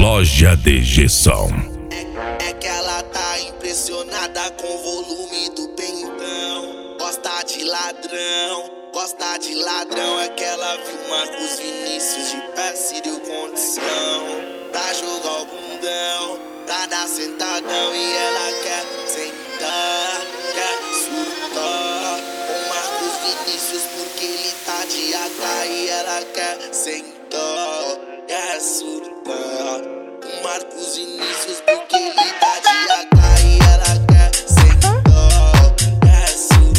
Loja DG Som. É que ela tá impressionada com o volume do pentão. Gosta de ladrão, gosta de ladrão. É que ela viu Marcos Vinícius de pé, se deu condição pra jogar o bundão, pra dar sentadão. E ela quer sentar, quer surtar com Marcos Vinícius porque ele tá de AK. E ela quer sentar, quer surtar com Marcos Vinícius porque ele tá de AK. E ela quer sentar, quer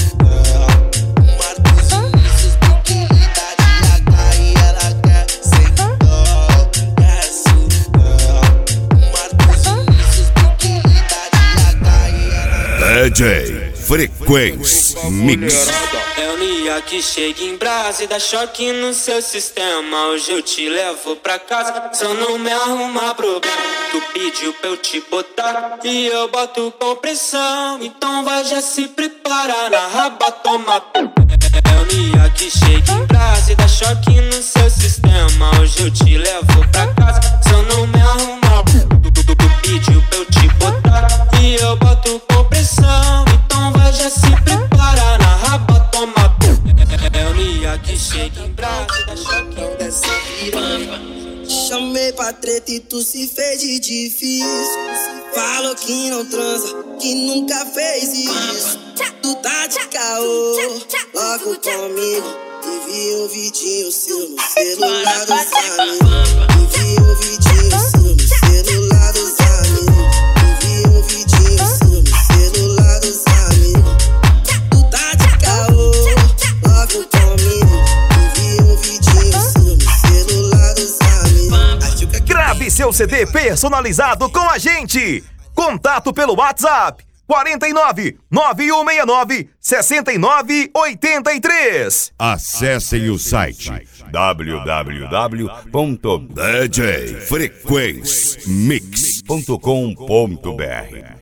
surtar com Marcos Vinícius porque ele tá de AK. E ela quer sentar, quer surtar com Marcos Vinícius porque ele tá de AK. E ela DJ Frequência Mix. É o Nia que chega em brasa e dá choque no seu sistema. Hoje eu te levo pra casa, só não me arruma problema. Tu pediu pra eu te botar e eu boto com pressão. Então vai, já se prepara, na raba toma. É o Nia que chega em brasa e dá choque no seu sistema. Hoje eu te levo pra casa, só não me arruma. Tu pediu pra eu te botar e eu boto com pressão. Então vai, já se prepara, na raba toma. É o Nia que chega em brasa e dá choque dessa piranha. Chamei pra treta e tu se fez de difícil. Falou que não transa, que nunca fez isso. Tu tá de caô, logo comigo. E vi um vidinho seu no celular dos amigos. E vi um vidinho seu no celular dos amigos. E vi um vidinho seu no celular dos amigos. Tu tá de caô, logo comigo. E vi um vidinho seu no celular dos amigos. Grave seu CD personalizado com a gente. Contato pelo WhatsApp 49 9169 6983. Acessem o site www.djfrequencemix.com.br.